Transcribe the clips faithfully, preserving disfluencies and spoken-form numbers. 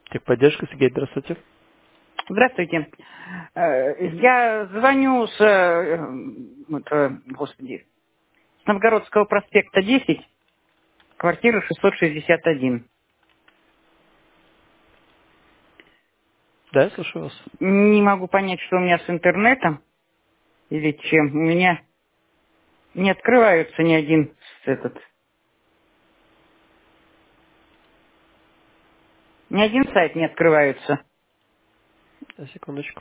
Техподдержка, Сергей, здравствуйте. Здравствуйте. Э, Я звоню с, э, вот, э, господи, с Новгородского проспекта десять, квартира шестьсот шестьдесят один. Да, я слушаю вас. Не могу понять, что у меня с интернетом или чем. У меня не открываются ни один этот, ни один сайт не открывается. Да, секундочку.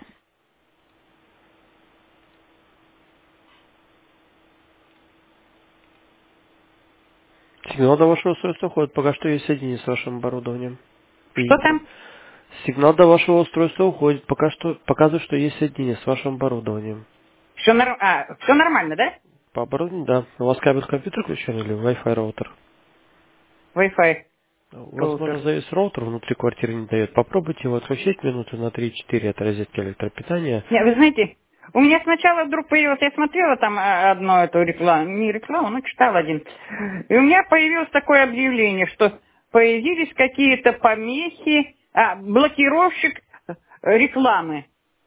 Сигнал до вашего устройства уходит. Пока что есть соединение с вашим оборудованием. И Что там? сигнал до вашего устройства уходит. Пока что показывает, что есть соединение с вашим оборудованием. Все, нор- а, все нормально, да? По оборудованию, да. У вас кабель компьютер включен или Wi-Fi роутер? Wi-Fi Возможно, роутер. завис роутер внутри квартиры не дает. Попробуйте его отключить минуты на три-четыре от розетки электропитания. Не, вы знаете, у меня сначала вдруг появилось, я смотрела там а, одно эту рекламу, не рекламу, но читала один. И у меня появилось такое объявление, что появились какие-то помехи, а, блокировщик э, рекламы.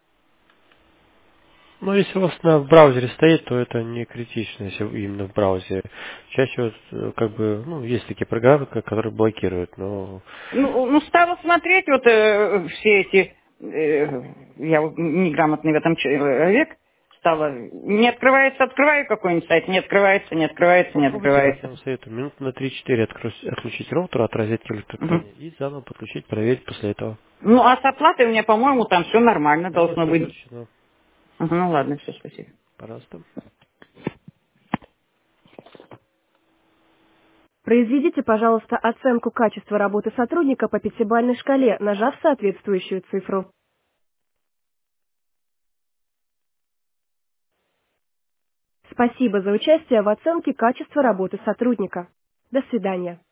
Ну, если у вас на в браузере стоит, то это не критично, если именно в браузере. Чаще вот, э, как бы, ну, есть такие программы, ко- которые блокируют, но Ну, ну, стала смотреть вот э, все эти, э, я вот неграмотный в этом человек, стала, не открывается, открываю какой-нибудь сайт, не открывается, не открывается, не попробуйте, я открывается. вам советую, минут на три-четыре откру- отключить роутер от розетки Мгм. электропитания и заново подключить, проверить после этого. Ну, а с оплатой у меня, по-моему, там все нормально Да, должно все быть. включено. Ага, ну ладно, все, спасибо. Пожалуйста. Произведите, пожалуйста, оценку качества работы сотрудника по пятибалльной шкале, нажав соответствующую цифру. Спасибо за участие в оценке качества работы сотрудника. До свидания.